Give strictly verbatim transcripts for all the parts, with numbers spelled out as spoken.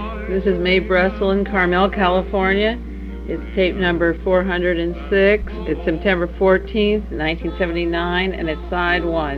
This is Mae Brussel in Carmel, California. It's tape number four hundred six. It's September fourteenth, nineteen seventy-nine, and it's side one.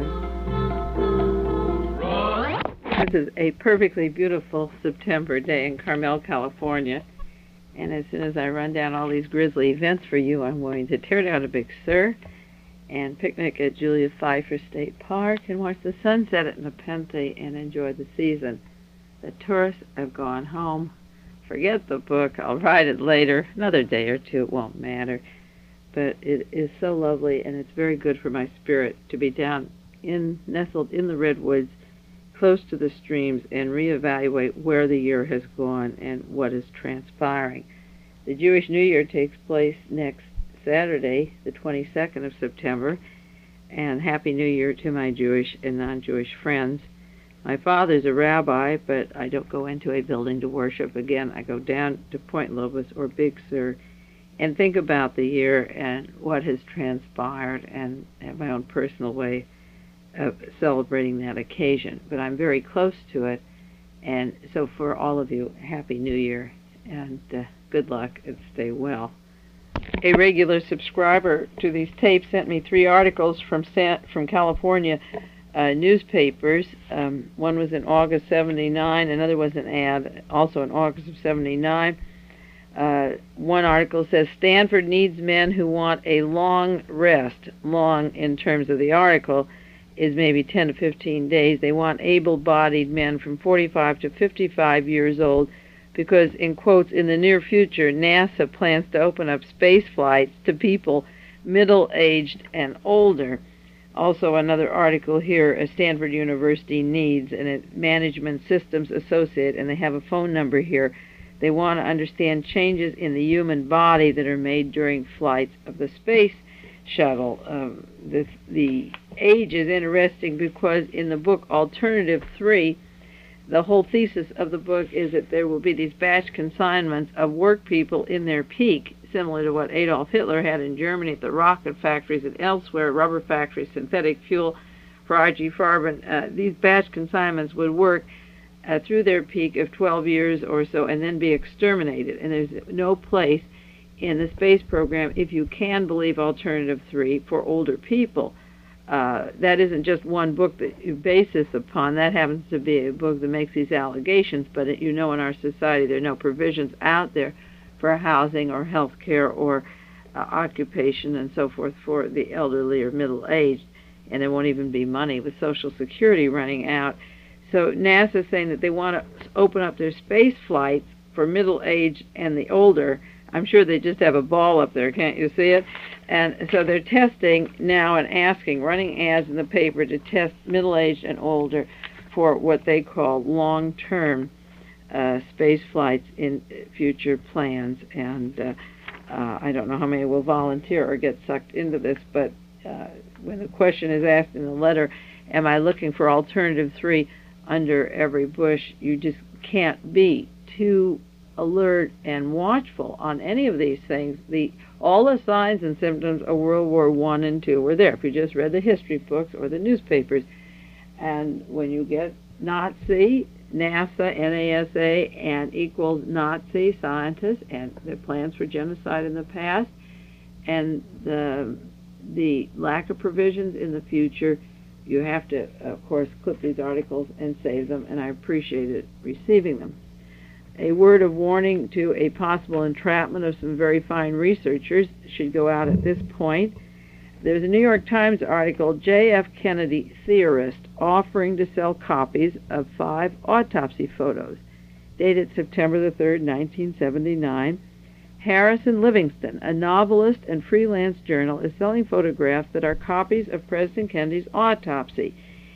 This is a perfectly beautiful September day in Carmel, California. And as soon as I run down all these grisly events for you, I'm going to tear down a Big Sur and picnic at Julia Pfeiffer State Park and watch the sunset at Nepenthe and enjoy the season. The tourists have gone home. Forget the book. I'll write it later. Another day or two. It won't matter. But it is so lovely, and it's very good for my spirit to be down in, nestled in the redwoods, close to the streams, and reevaluate where the year has gone and what is transpiring. The Jewish New Year takes place next Saturday, the twenty-second of September, and Happy New Year to my Jewish and non-Jewish friends. My father's a rabbi, but I don't go into a building to worship. Again, I go down to Point Lobos or Big Sur and think about the year and what has transpired and have my own personal way of celebrating that occasion. But I'm very close to it, and so for all of you, Happy New Year, and uh, good luck and stay well. A regular subscriber to these tapes sent me three articles from San, from California uh, newspapers. Um, one was in August seventy-nine, another was an ad also in August of seventy-nine. Uh, one article says, Stanford needs men who want a long rest. Long in terms of the article is maybe ten to fifteen days. They want able-bodied men from forty-five to fifty-five years old because, in quotes, in the near future, NASA plans to open up space flights to people middle-aged and older. Also, another article here, a Stanford University needs, and a Management Systems Associate, and they have a phone number here. They want to understand changes in the human body that are made during flights of the space shuttle. Um, the, the age is interesting because in the book Alternative three, the whole thesis of the book is that there will be these batch consignments of work people in their peak, similar to what Adolf Hitler had in Germany at the rocket factories and elsewhere, rubber factories, synthetic fuel for R G Farben. Uh, these batch consignments would work uh, through their peak of twelve years or so and then be exterminated. And there's no place in the space program, if you can believe Alternative three, for older people. Uh, that isn't just one book that you base this upon. That happens to be a book that makes these allegations, but it, you know in our society there are no provisions out there for housing or health care or uh, occupation and so forth for the elderly or middle-aged, and there won't even be money with Social Security running out. So NASA is saying that they want to open up their space flights for middle-aged and the older. I'm sure they just have a ball up there, can't you see it? And so they're testing now and asking, running ads in the paper to test middle-aged and older for what they call long-term uh, space flights in future plans. And uh, uh, I don't know how many will volunteer or get sucked into this, but uh, when the question is asked in the letter, am I looking for Alternative three under every bush, you just can't be too alert and watchful on any of these things. The all the signs and symptoms of World War One and Two were there if you just read the history books or the newspapers. And when you get Nazi, NASA, NASA, and equal Nazi scientists and their plans for genocide in the past, and the the lack of provisions in the future, you have to, of course, clip these articles and save them, and I appreciated receiving them. A word of warning to a possible entrapment of some very fine researchers should go out at this point. There's a New York Times article, J F Kennedy theorist offering to sell copies of five autopsy photos, dated September the third, nineteen seventy-nine. Harrison Livingston, a novelist and freelance journal, is selling photographs that are copies of President Kennedy's autopsy.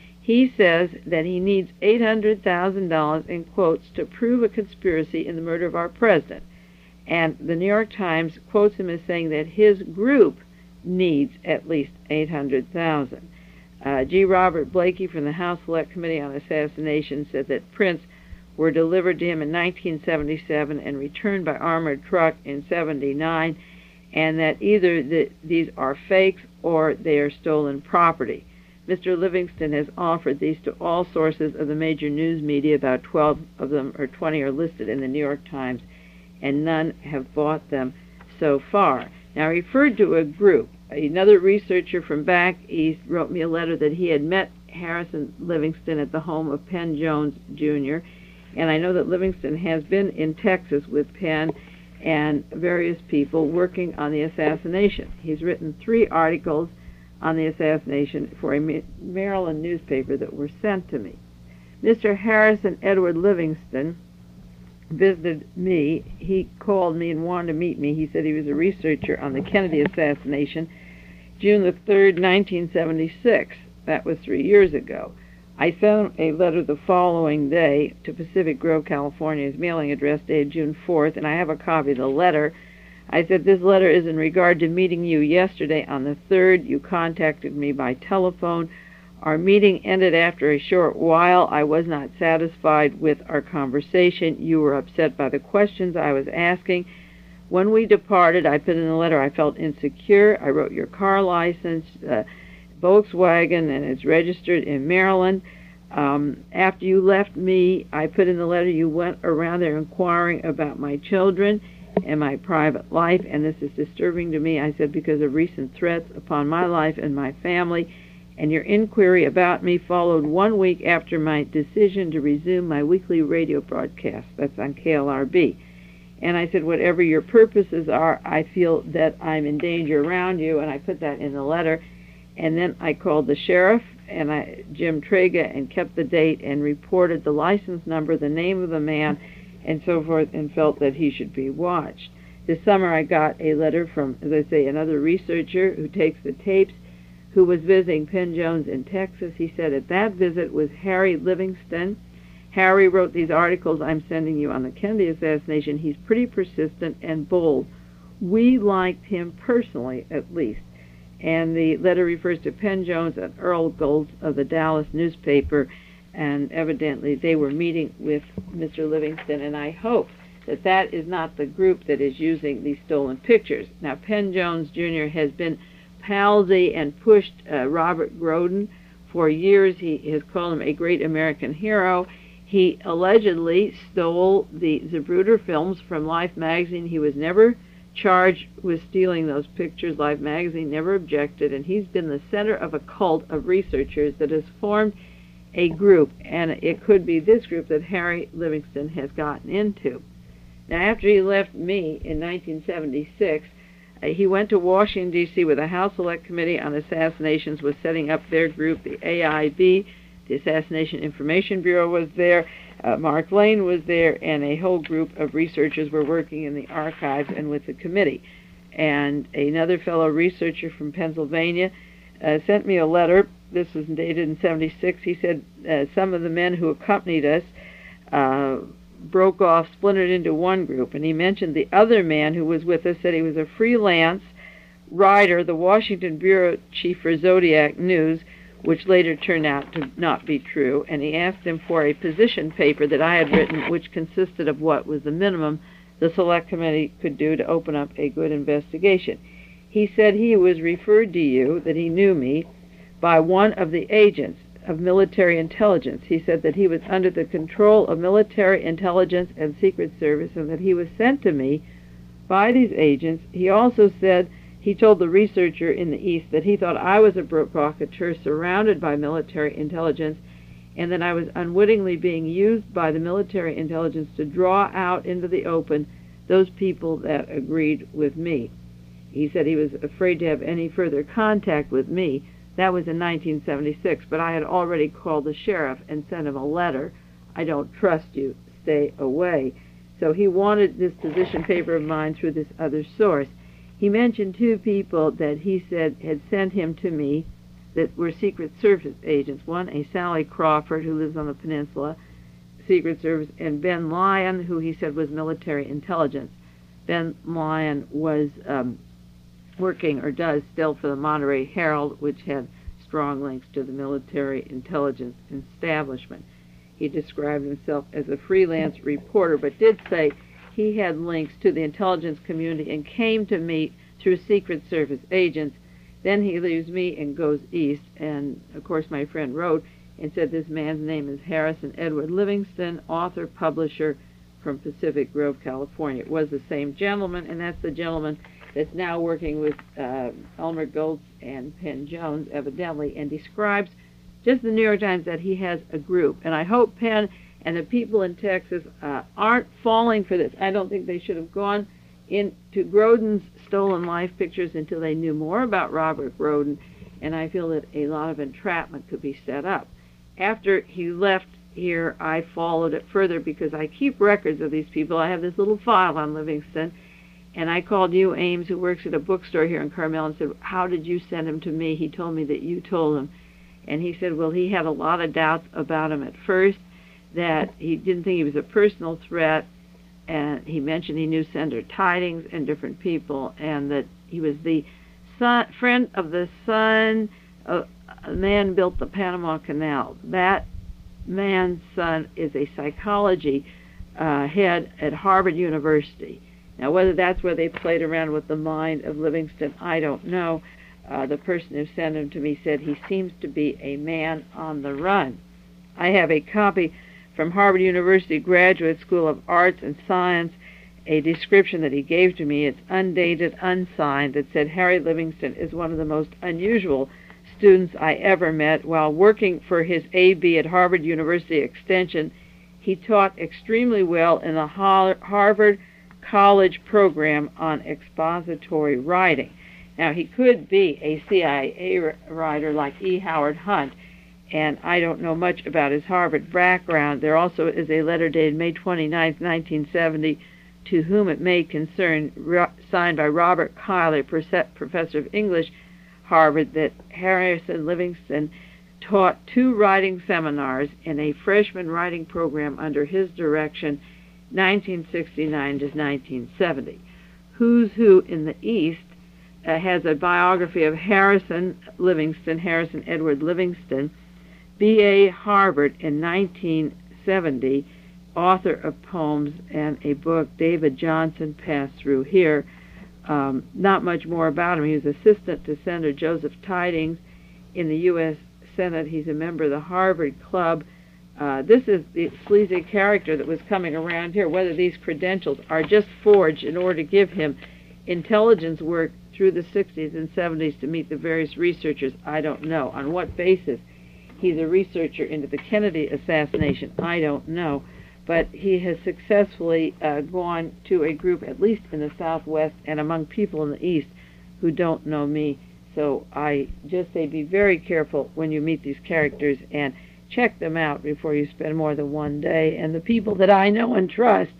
He says that he needs eight hundred thousand dollars in quotes to prove a conspiracy in the murder of our president. And the New York Times quotes him as saying that his group needs at least eight hundred thousand dollars. Uh, G. Robert Blakey from the House Select Committee on Assassination said that prints were delivered to him in nineteen seventy-seven and returned by armored truck in seventy-nine, and that either the, these are fakes or they are stolen property. Mister Livingston has offered these to all sources of the major news media. About twelve of them, or twenty, are listed in the New York Times, and none have bought them so far. Now, I referred to a group. Another researcher from back east wrote me a letter that he had met Harrison Livingston at the home of Penn Jones, Junior, and I know that Livingston has been in Texas with Penn and various people working on the assassination. He's written three articles on the assassination for a Maryland newspaper that were sent to me. Mister Harrison Edward Livingston visited me. He called me and wanted to meet me. He said he was a researcher on the Kennedy assassination, June the third, nineteen seventy-six. That was three years ago. I sent a letter the following day to Pacific Grove, California, his mailing address dated June fourth, and I have a copy of the letter. I said, this letter is in regard to meeting you yesterday on the third. You contacted me by telephone. Our meeting ended after a short while. I was not satisfied with our conversation. You were upset by the questions I was asking. When we departed, I put in the letter I felt insecure. I wrote your car license, uh, Volkswagen, and it's registered in Maryland. Um, after you left me, I put in the letter you went around there inquiring about my children and my private life, and this is disturbing to me, I said, because of recent threats upon my life and my family, and your inquiry about me followed one week after my decision to resume my weekly radio broadcast. That's on K L R B. And I said, whatever your purposes are, I feel that I'm in danger around you, and I put that in the letter. And then I called the sheriff, and I, Jim Trega, and kept the date and reported the license number, the name of the man, and so forth, and felt that he should be watched. This summer I got a letter from, as I say, another researcher who takes the tapes, who was visiting Penn Jones in Texas. He said at that visit was Harry Livingston. Harry wrote these articles I'm sending you on the Kennedy assassination. He's pretty persistent and bold. We liked him personally, at least. And the letter refers to Penn Jones and Earl Goltz of the Dallas newspaper, and evidently they were meeting with Mister Livingston, and I hope that that is not the group that is using these stolen pictures. Now, Penn Jones, Junior has been palsy and pushed uh, Robert Groden for years. He has called him a great American hero. He allegedly stole the Zapruder films from Life magazine. He was never charged with stealing those pictures. Life magazine never objected, and he's been the center of a cult of researchers that has formed a group, and it could be this group that Harry Livingston has gotten into. Now, after he left me in nineteen seventy-six, uh, he went to Washington, D C with a House Select Committee on Assassinations, was setting up their group, the A I B. The Assassination Information Bureau was there. Uh, Mark Lane was there, and a whole group of researchers were working in the archives and with the committee. And another fellow researcher from Pennsylvania uh, sent me a letter. This was dated in seventy-six. He said uh, some of the men who accompanied us uh, broke off, splintered into one group, and he mentioned the other man who was with us, said he was a freelance writer, the Washington bureau chief for Zodiac News, which later turned out to not be true, and he asked him for a position paper that I had written, which consisted of what was the minimum the Select Committee could do to open up a good investigation. He said he was referred to you, that he knew me, by one of the agents of military intelligence. He said that he was under the control of military intelligence and Secret Service, and that he was sent to me by these agents. He also said he told the researcher in the East that he thought I was a provocateur surrounded by military intelligence, and that I was unwittingly being used by the military intelligence to draw out into the open those people that agreed with me. He said he was afraid to have any further contact with me. That was in nineteen seventy-six, but I had already called the sheriff and sent him a letter. I don't trust you. Stay away. So he wanted this position paper of mine through this other source. He mentioned two people that he said had sent him to me that were Secret Service agents. One, a Sally Crawford, who lives on the peninsula, Secret Service, and Ben Lyon, who he said was military intelligence. Ben Lyon was um, working, or does still, for the Monterey Herald, which had strong links to the military intelligence establishment. He described himself as a freelance reporter, but did say he had links to the intelligence community and came to meet through Secret Service agents Then he leaves me and goes east, and of course my friend wrote and said this man's name is Harrison Edward Livingston, author, publisher from Pacific Grove, California. It was the same gentleman, and that's the gentleman that's now working with uh, Elmer Goltz and Penn Jones, evidently, and describes just the New York Times that he has a group. And I hope Penn and the people in Texas uh, aren't falling for this. I don't think they should have gone into Grodin's stolen life pictures until they knew more about Robert Grodin, and I feel that a lot of entrapment could be set up. After he left here, I followed it further because I keep records of these people. I have this little file on Livingston, and I called you, Ames, who works at a bookstore here in Carmel, and said, how did you send him to me? He told me that you told him. And he said, well, he had a lot of doubts about him at first, that he didn't think he was a personal threat, and he mentioned he knew Senator Tidings and different people, and that he was the son, friend of the son of a man built the Panama Canal. That man's son is a psychology uh, head at Harvard University. Now, whether that's where they played around with the mind of Livingston, I don't know. Uh, the person who sent him to me said he seems to be a man on the run. I have a copy from Harvard University Graduate School of Arts and Science, a description that he gave to me. It's undated, unsigned, that said Harry Livingston is one of the most unusual students I ever met. While working for his A B at Harvard University Extension, he taught extremely well in the Harvard College program on expository writing. Now, he could be a C I A writer like E. Howard Hunt, and I don't know much about his Harvard background. There also is a letter dated May twenty-ninth, nineteen seventy, to whom it may concern, signed by Robert Kiley, professor of English, Harvard, that Harrison Livingston taught two writing seminars in a freshman writing program under his direction, nineteen sixty-nine to nineteen seventy. Who's Who in the East uh, has a biography of Harrison Livingston, Harrison Edward Livingston, B A Harvard in nineteen seventy, author of poems and a book. David Johnson passed through here. Um, not much more about him. He was assistant to Senator Joseph Tidings in the U S Senate. He's a member of the Harvard Club. Uh, this is the sleazy character that was coming around here. Whether these credentials are just forged in order to give him intelligence work through the sixties and seventies to meet the various researchers, I don't know. On what basis he's a researcher into the Kennedy assassination, I don't know. But he has successfully uh, gone to a group, at least in the Southwest and among people in the East, who don't know me. So I just say be very careful when you meet these characters and check them out before you spend more than one day. And the people that I know and trust,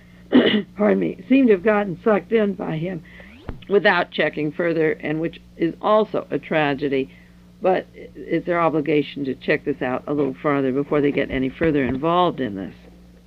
pardon me, seem to have gotten sucked in by him without checking further, and which is also a tragedy. But it's their obligation to check this out a little further before they get any further involved in this.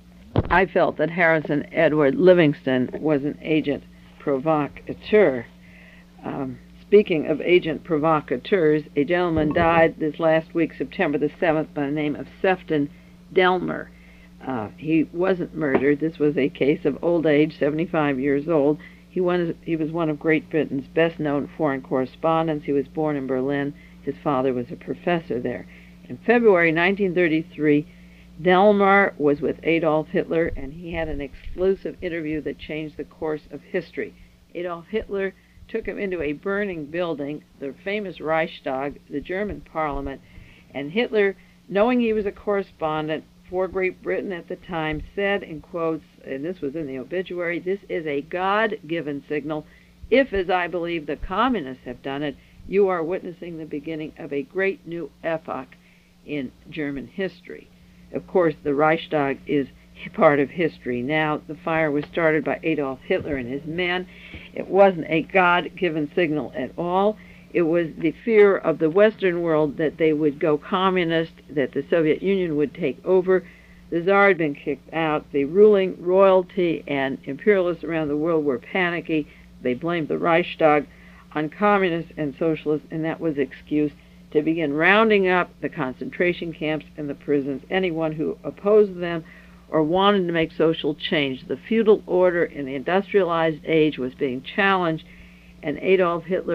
I felt that Harrison Edward Livingston was an agent provocateur. Um, speaking of agent provocateurs, a gentleman died this last week, September the seventh, by the name of Sefton Delmer. Uh, he wasn't murdered. This was a case of old age, seventy-five years old. He, won, he was one of Great Britain's best-known foreign correspondents. He was born in Berlin. His father was a professor there. In February nineteen thirty-three, Delmar was with Adolf Hitler, and he had an exclusive interview that changed the course of history. Adolf Hitler took him into a burning building, the famous Reichstag, the German parliament, and Hitler, knowing he was a correspondent for Great Britain at the time, said in quotes, and this was in the obituary, "This is a God-given signal. If, as I believe, the communists have done it, you are witnessing the beginning of a great new epoch in German history." Of course, the Reichstag is part of history now. The fire was started by Adolf Hitler and his men. It wasn't a God-given signal at all. It was the fear of the Western world that they would go communist, that the Soviet Union would take over. The Tsar had been kicked out. The ruling royalty and imperialists around the world were panicky. They blamed the Reichstag on communists and socialists, and that was excuse to begin rounding up the concentration camps and the prisons, anyone who opposed them or wanted to make social change. The feudal order in the industrialized age was being challenged, and Adolf Hitler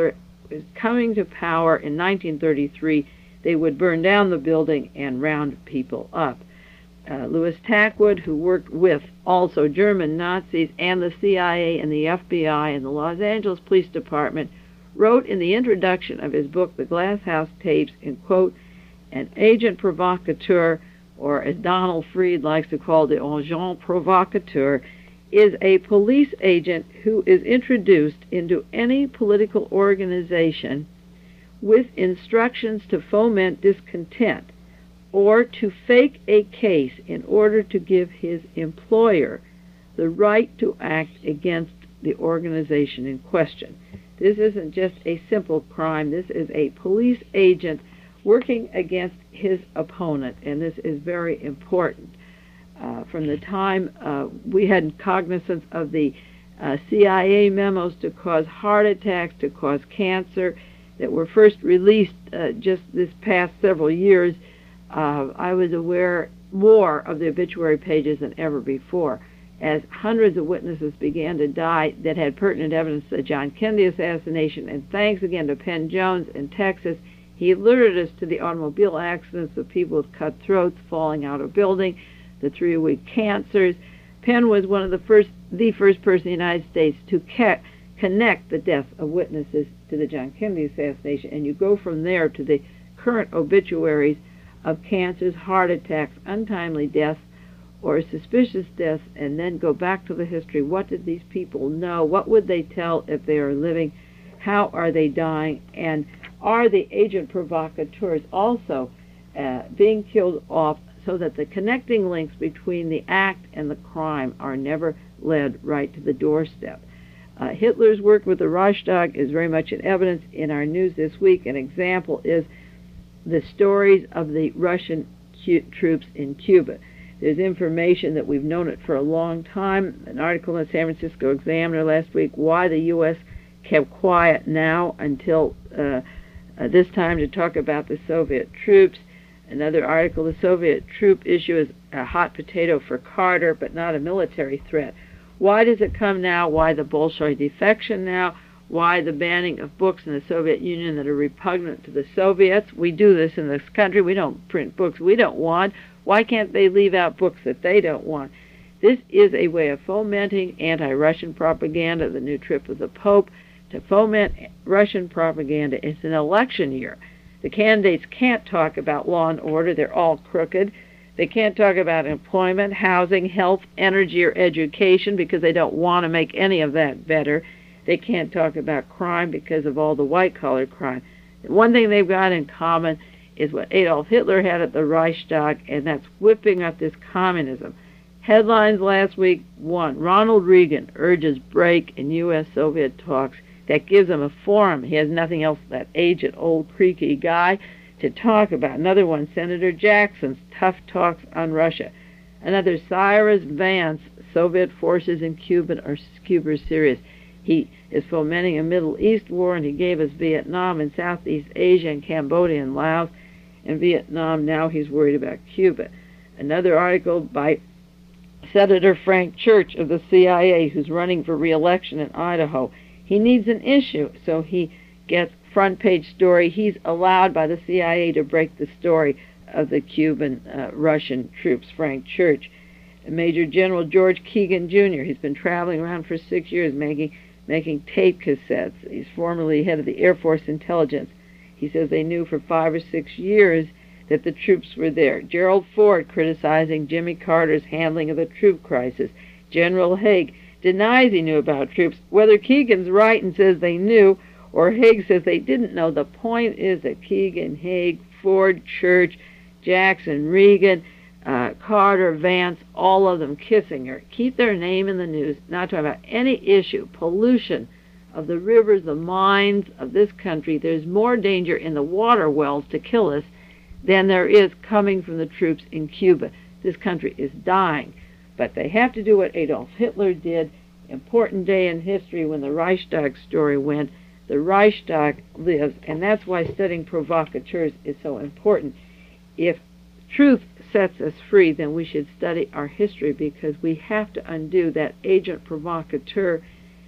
was coming to power in nineteen thirty-three, they would burn down the building and round people up. Uh, Louis Tackwood, who worked with also German Nazis and the C I A and the F B I and the Los Angeles Police Department, wrote in the introduction of his book, The Glass House Tapes, in quote, "An agent provocateur," or as Donald Fried likes to call the agent provocateur, is a police agent who is introduced into any political organization with instructions to foment discontent or to fake a case in order to give his employer the right to act against the organization in question. This isn't just a simple crime. This is a police agent working against his opponent, and this is very important. Uh, from the time uh, we had cognizance of the uh, C I A memos to cause heart attacks, to cause cancer, that were first released uh, just this past several years, uh, I was aware more of the obituary pages than ever before, as hundreds of witnesses began to die that had pertinent evidence to the John Kennedy assassination. And thanks again to Penn Jones in Texas, he alerted us to the automobile accidents of people with cut throats falling out of building, the three-week cancers. Penn was one of the first, the first person in the United States to ca- connect the deaths of witnesses to the John Kennedy assassination, and you go from there to the current obituaries of cancers, heart attacks, untimely deaths, or suspicious deaths, and then go back to the history. What did these people know? What would they tell if they are living? How are they dying? And are the agent provocateurs also uh, being killed off so that the connecting links between the act and the crime are never led right to the doorstep? Uh, Hitler's work with the Reichstag is very much in evidence in our news this week. An example is the stories of the Russian cu- troops in Cuba. There's information that we've known it for a long time. An article in the San Francisco Examiner last week, why the U S kept quiet now until uh, uh, this time to talk about the Soviet troops. Another article, the Soviet troop issue is a hot potato for Carter, but not a military threat. Why does it come now? Why the Bolshoi defection now? Why the banning of books in the Soviet Union that are repugnant to the Soviets? We do this in this country. We don't print books we don't want. Why can't they leave out books that they don't want? This is a way of fomenting anti-Russian propaganda, the new trip of the Pope, to foment Russian propaganda. It's an election year. The candidates can't talk about law and order. They're all crooked. They can't talk about employment, housing, health, energy, or education because they don't want to make any of that better. They can't talk about crime because of all the white-collar crime. The one thing they've got in common is what Adolf Hitler had at the Reichstag, and that's whipping up this communism. Headlines last week, one, Ronald Reagan urges break in U S Soviet talks. That gives him a forum. He has nothing else, that aged, old, creaky guy, to talk about. Another one, Senator Jackson's tough talks on Russia. Another, Cyrus Vance, Soviet forces in Cuba are, Cuba are serious. He is fomenting a Middle East war, and he gave us Vietnam and Southeast Asia and Cambodia and Laos. And Vietnam, now he's worried about Cuba. Another article by Senator Frank Church of the C I A, who's running for re-election in Idaho. He needs an issue, so he gets front page story. He's allowed by the C I A to break the story of the Cuban uh, Russian troops, Frank Church. Major General George Keegan Junior He's been traveling around for six years making making tape cassettes. He's formerly head of the Air Force Intelligence. He says they knew for five or six years that the troops were there. Gerald Ford criticizing Jimmy Carter's handling of the troop crisis. General Haig denies he knew about troops. Whether Keegan's right and says they knew, or Haig says they didn't know, the point is that Keegan, Haig, Ford, Church, Jackson, Reagan, uh, Carter, Vance, all of them kissing her, keep their name in the news, not talking about any issue, pollution of the rivers, the mines of this country. There's more danger in the water wells to kill us than there is coming from the troops in Cuba. This country is dying. But they have to do what Adolf Hitler did. Important day in history when the Reichstag story went. The Reichstag lives, and that's why studying provocateurs is so important. If truth sets us free, then we should study our history, because we have to undo that agent provocateur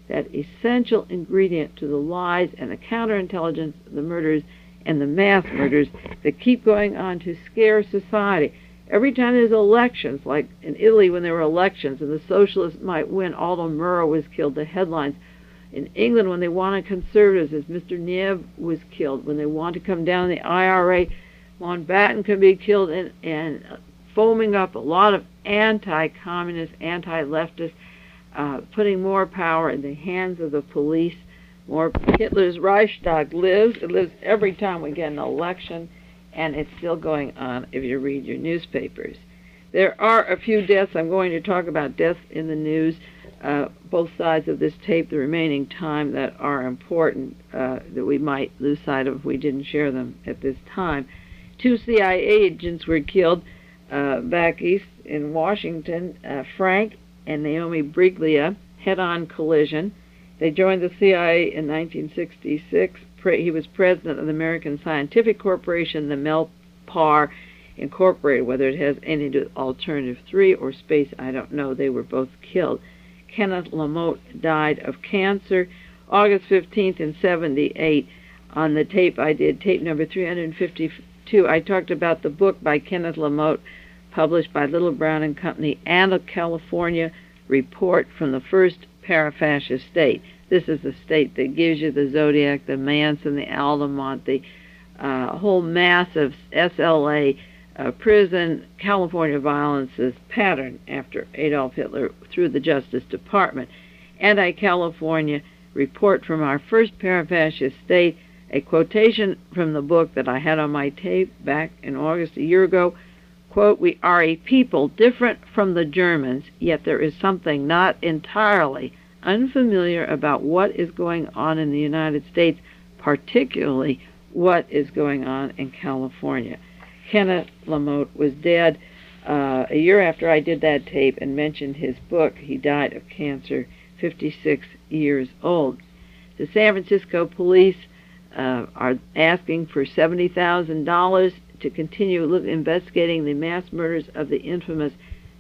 that essential ingredient to the lies and the counterintelligence, the murders, and the mass murders that keep going on to scare society. Every time there's elections, like in Italy when there were elections and the socialists might win, Aldo Moro was killed, the headlines. In England, when they wanted conservatives, as Mister Nieve was killed, when they want to come down the I R A, Mountbatten could be killed, and, and foaming up a lot of anti-communist, anti-leftist, uh, putting more power in the hands of the police. More Hitler's Reichstag lives. It lives every time we get an election, and it's still going on if you read your newspapers. There are a few deaths. I'm going to talk about deaths in the news, uh, both sides of this tape, the remaining time, that are important, uh, that we might lose sight of if we didn't share them at this time. Two C I A agents were killed uh, back east in Washington, uh, Frank and Naomi Briglia, head-on collision. They joined the C I A in nineteen sixty-six. He was president of the American Scientific Corporation, the Melpar Incorporated. Whether it has anything to do with Alternative three or space, I don't know. They were both killed. Kenneth Lamotte died of cancer August fifteenth in seventy-eight. On the tape I did, tape number three hundred fifty-two, I talked about the book by Kenneth Lamotte, published by Little Brown and Company, and a California report from the first parafascist state. This is the state that gives you the Zodiac, the Manson, the Altamont, the uh, whole mass of S L A uh, prison, California violences pattern after Adolf Hitler through the Justice Department. Anti-California report from our first parafascist state, a quotation from the book that I had on my tape back in August a year ago. Quote, "We are a people different from the Germans, yet there is something not entirely unfamiliar about what is going on in the United States, particularly what is going on in California." Kenneth Lamotte was dead uh, a year after I did that tape and mentioned his book. He died of cancer, fifty-six years old. The San Francisco police uh, are asking for seventy thousand dollars to continue look, investigating the mass murders of the infamous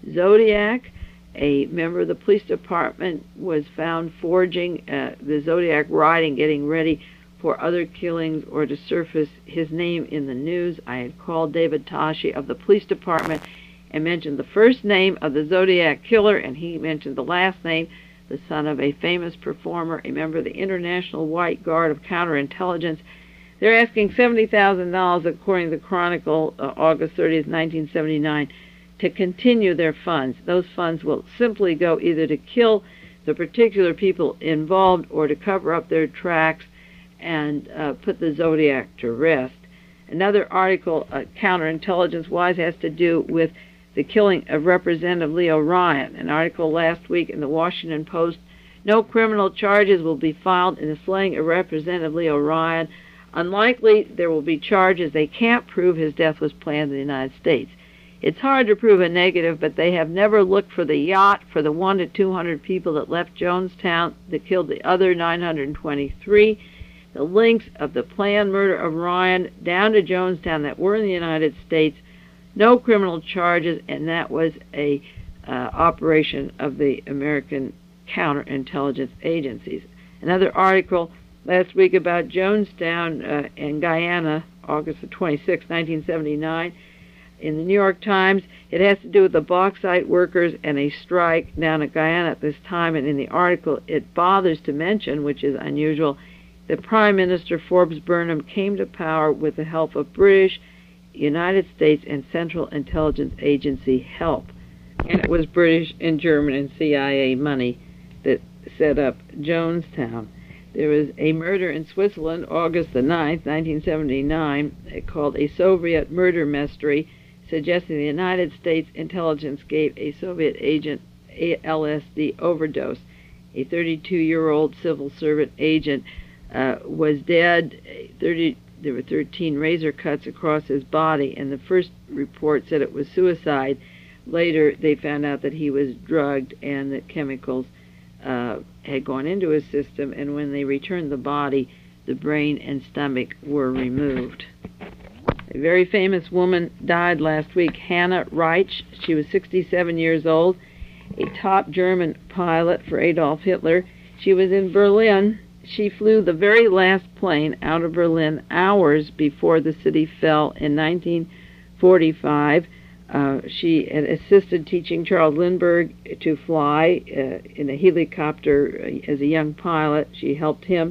Zodiac. A member of the police department was found forging uh, the Zodiac writing, getting ready for other killings or to surface his name in the news. I had called David Tashi of the police department and mentioned the first name of the Zodiac killer, and he mentioned the last name, the son of a famous performer, a member of the International White Guard of Counterintelligence. They're asking seventy thousand dollars, according to the Chronicle, uh, August thirtieth, nineteen seventy-nine, to continue their funds. Those funds will simply go either to kill the particular people involved or to cover up their tracks and uh, put the Zodiac to rest. Another article, uh, counterintelligence-wise, has to do with the killing of Representative Leo Ryan. An article last week in the Washington Post, no criminal charges will be filed in the slaying of Representative Leo Ryan. Unlikely there will be charges. They can't prove his death was planned in the United States. It's hard to prove a negative, but they have never looked for the yacht, for the one to two hundred people that left Jonestown that killed the other nine hundred twenty-three. The links of the planned murder of Ryan down to Jonestown that were in the United States. No criminal charges, and that was a uh, operation of the American counterintelligence agencies. Another article last week about Jonestown uh, in Guyana, August the twenty-sixth, nineteen seventy-nine. In the New York Times, it has to do with the bauxite workers and a strike down at Guyana at this time. And in the article, it bothers to mention, which is unusual, that Prime Minister Forbes Burnham came to power with the help of British, United States, and Central Intelligence Agency help. And it was British and German and C I A money that set up Jonestown. There was a murder in Switzerland, August the ninth, nineteen seventy-nine, called a Soviet murder mystery, suggesting the United States intelligence gave a Soviet agent a L S D overdose. A thirty-two-year-old civil servant agent uh, was dead. thirty, there were thirteen razor cuts across his body, and the first report said it was suicide. Later, they found out that he was drugged and that chemicals uh, had gone into his system, and when they returned the body, the brain and stomach were removed. A very famous woman died last week, Hannah Reitsch. She was sixty-seven years old, a top German pilot for Adolf Hitler. She was in Berlin. She flew the very last plane out of Berlin hours before the city fell in nineteen forty-five. Uh, she had assisted teaching Charles Lindbergh to fly uh, in a helicopter uh, as a young pilot. She helped him.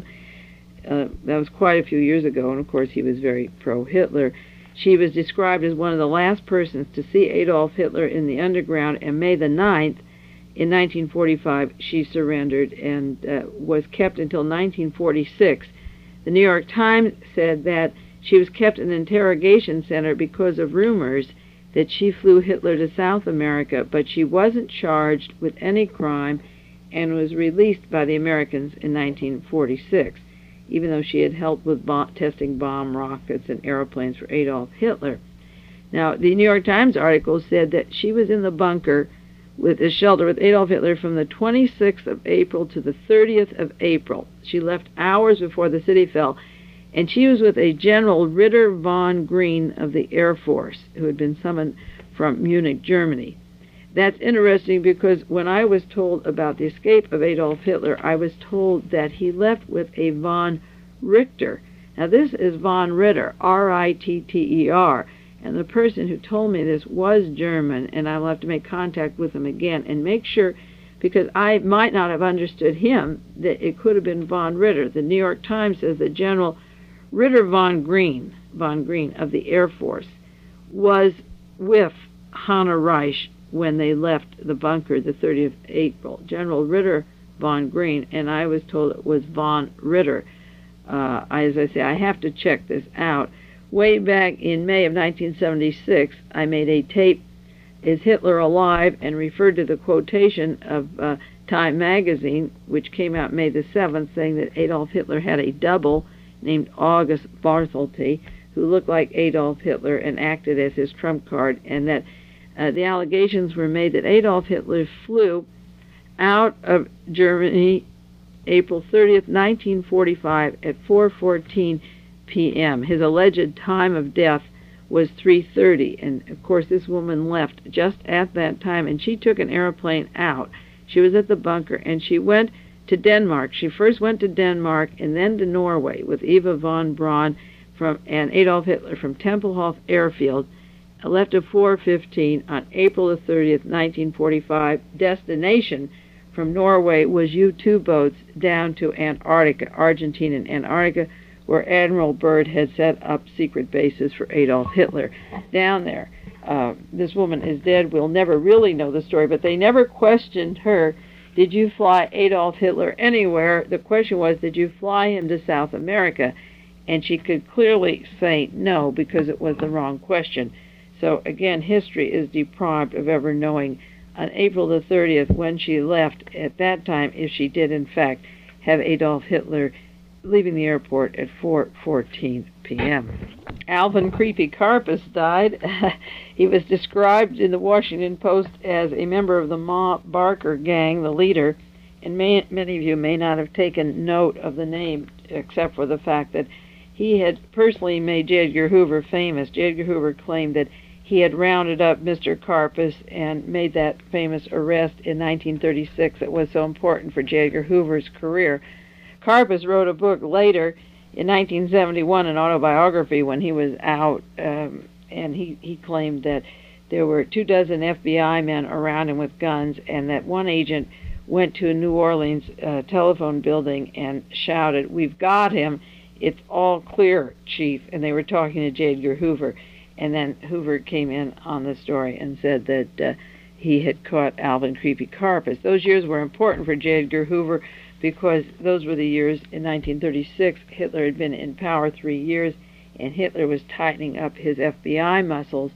Uh, that was quite a few years ago, and of course he was very pro-Hitler. She was described as one of the last persons to see Adolf Hitler in the underground, and May the ninth, in nineteen forty-five, she surrendered and uh, was kept until nineteen forty-six. The New York Times said that she was kept in an interrogation center because of rumors that she flew Hitler to South America, but she wasn't charged with any crime and was released by the Americans in nineteen forty-six, even though she had helped with bomb, testing bomb rockets and airplanes for Adolf Hitler. Now, the New York Times article said that she was in the bunker with a shelter with Adolf Hitler from the twenty-sixth of April to the thirtieth of April. She left hours before the city fell, and she was with a General Ritter von Green of the Air Force, who had been summoned from Munich, Germany. That's interesting because when I was told about the escape of Adolf Hitler, I was told that he left with a von Richter. Now, this is von Ritter, R I T T E R, and the person who told me this was German, and I will have to make contact with him again and make sure, because I might not have understood him, that it could have been von Ritter. The New York Times says that General Ritter von Green, von Green of the Air Force, was with Hanna Reich when they left the bunker the thirtieth of April. General Ritter von Green, and I was told it was von Ritter. Uh, as I say, I have to check this out. Way back in May of nineteen seventy-six, I made a tape, Is Hitler Alive?, and referred to the quotation of uh, Time magazine, which came out May the seventh, saying that Adolf Hitler had a double named August Bartholdy, who looked like Adolf Hitler and acted as his trump card, and that uh, the allegations were made that Adolf Hitler flew out of Germany April thirtieth, nineteen forty-five at four fourteen p m His alleged time of death was three thirty, and of course this woman left just at that time, and she took an airplane out. She was at the bunker, and she went to Denmark. She first went to Denmark and then to Norway with Eva von Braun from, and Adolf Hitler from Tempelhof Airfield, left at four fifteen on April the thirtieth, nineteen forty-five. Destination from Norway was U two boats down to Antarctica, Argentina and Antarctica, where Admiral Byrd had set up secret bases for Adolf Hitler down there. Uh, this woman is dead. We'll never really know the story, but they never questioned her. Did you fly Adolf Hitler anywhere? The question was, did you fly him to South America? And she could clearly say no, because it was the wrong question. So again, history is deprived of ever knowing on April the thirtieth when she left at that time, if she did in fact have Adolf Hitler leaving the airport at four fourteen p m Alvin Creepy Karpis died. He was described in the Washington Post as a member of the Ma Barker gang, the leader, and may, many of you may not have taken note of the name except for the fact that he had personally made J. Edgar Hoover famous. J. Edgar Hoover claimed that he had rounded up Mister Karpis and made that famous arrest in nineteen thirty-six that was so important for J. Edgar Hoover's career. Karpis wrote a book later in nineteen seventy-one, an autobiography, when he was out, um, and he, he claimed that there were two dozen F B I men around him with guns, and that one agent went to a New Orleans uh, telephone building and shouted, "We've got him. It's all clear, Chief." And they were talking to J. Edgar Hoover. And then Hoover came in on the story and said that uh, he had caught Alvin Creepy Karpis. Those years were important for J. Edgar Hoover because those were the years in nineteen thirty-six. Hitler had been in power three years, and Hitler was tightening up his F B I muscles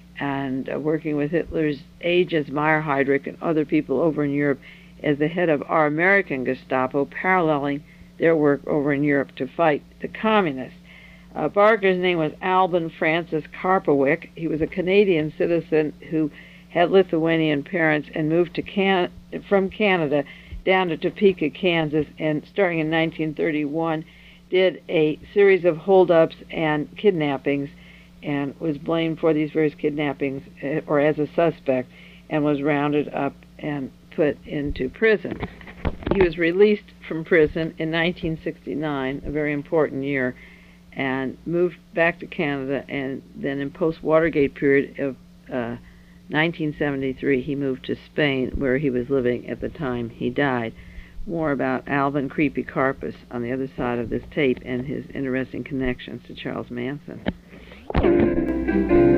and uh, working with Hitler's agents, Meyer Heydrich and other people over in Europe, as the head of our American Gestapo, paralleling their work over in Europe to fight the communists. Uh, Barker's name was Albin Francis Karpowick. He was a Canadian citizen who had Lithuanian parents and moved to Can- from Canada down to Topeka, Kansas, and starting in nineteen thirty-one, did a series of holdups and kidnappings, and was blamed for these various kidnappings, uh, or as a suspect, and was rounded up and put into prison. he was released from prison in nineteen sixty-nine, a very important year, and moved back to Canada, and then in post-Watergate period of uh, nineteen seventy-three, he moved to Spain, where he was living at the time he died. More about Alvin Creepy Karpis on the other side of this tape and his interesting connections to Charles Manson.